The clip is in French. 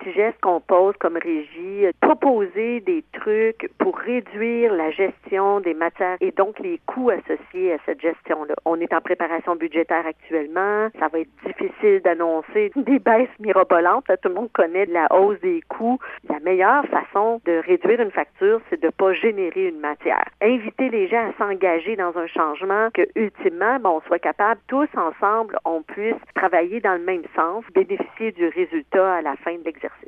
petits gestes qu'on pose comme régie, proposer des trucs pour réduire la gestion des matières et donc les coûts associés à cette gestion-là. On est en préparation budgétaire actuellement. Ça va être difficile d'annoncer des baisses mirobolantes. Tout le monde connaît la hausse des coûts. La meilleure façon de réduire une facture, c'est de ne pas générer une matière. Inviter les gens à s'engager dans un changement que, ultimement, on soit capable, tous ensemble, on puisse travailler dans le même sens, bénéficier du résultat à la fin de l'exercice.